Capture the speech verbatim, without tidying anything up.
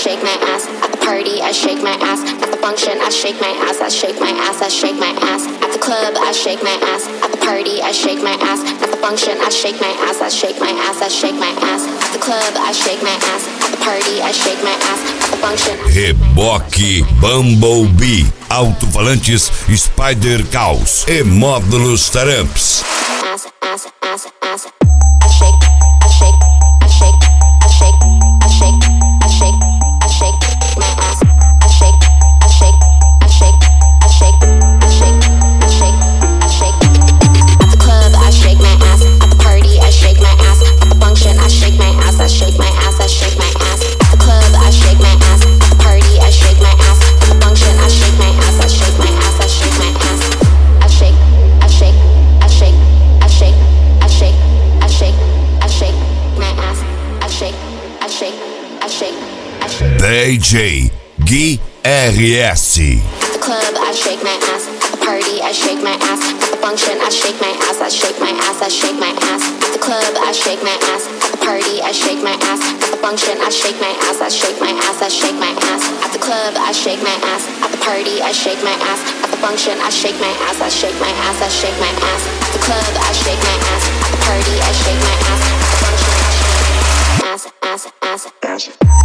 shake my ass. At the party, I shake my ass. At the function, I shake my ass. I shake my ass. I shake my ass. At the club, I shake my ass. At the party, I shake my ass. At the function, I shake my ass. I shake my ass. I shake my ass. At the club, I shake my ass. At the party, I shake my ass. At the function. Reboque Bumblebee, alto-falantes Spider Caos e módulos Taramps. Ass, ass, ass, ass. I shake, I shake, I shake, I shake, I shake, I shake, I shake my ass. I shake, I shake, I shake, I shake, I shake, I shake, I shake. At the club, I shake my ass. At the party, I shake my ass. At the function, I shake my ass. I shake my ass. I shake my ass. At the club, I shake my ass. At the party, I shake my ass. At the function, I shake my ass. I shake my ass. I shake my ass. I shake, I shake, I shake, I shake, I shake, I shake, I shake my ass. I shake, I shake, I shake, I shake. D J Gui R S. At the club, I shake my ass. At the party, I shake my ass. At the function, I shake my ass. I shake my ass. I shake my ass. At the club, I shake my ass. At the party, I shake my ass. At the function, I shake my ass. I shake my ass. I shake my ass. At the club, I shake my ass. At the party, I shake my ass. At the function, I shake my ass. I shake my ass. I shake my ass. At the club, I shake my ass. At the party, I shake my ass. At the function, I shake my ass. Ass, ass, ass, ass.